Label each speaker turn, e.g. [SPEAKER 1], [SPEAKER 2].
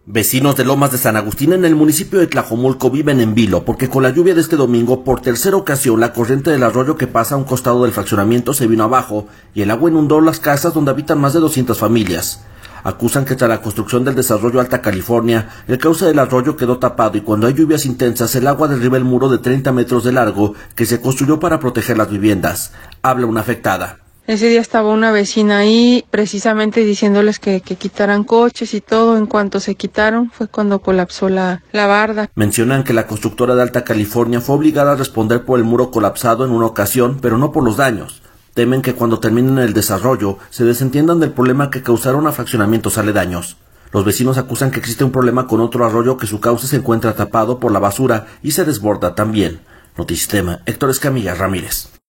[SPEAKER 1] Vecinos de Lomas de San Agustín en el municipio de Tlajomulco viven en vilo porque con la lluvia de este domingo por tercera ocasión la corriente del arroyo que pasa a un costado del fraccionamiento se vino abajo y el agua inundó las casas donde habitan más de 200 familias. Acusan que tras la construcción del desarrollo Alta California, el cauce del arroyo quedó tapado y cuando hay lluvias intensas el agua derriba el muro de 30 metros de largo que se construyó para proteger las viviendas. Habla una afectada.
[SPEAKER 2] Ese día estaba una vecina ahí precisamente diciéndoles que quitaran coches y todo. En cuanto se quitaron fue cuando colapsó la barda.
[SPEAKER 1] Mencionan que la constructora de Alta California fue obligada a responder por el muro colapsado en una ocasión, pero no por los daños. Temen que cuando terminen el desarrollo se desentiendan del problema que causaron a fraccionamientos aledaños. Los vecinos acusan que existe un problema con otro arroyo que su cauce se encuentra tapado por la basura y se desborda también. Notisistema, Héctor Escamilla Ramírez.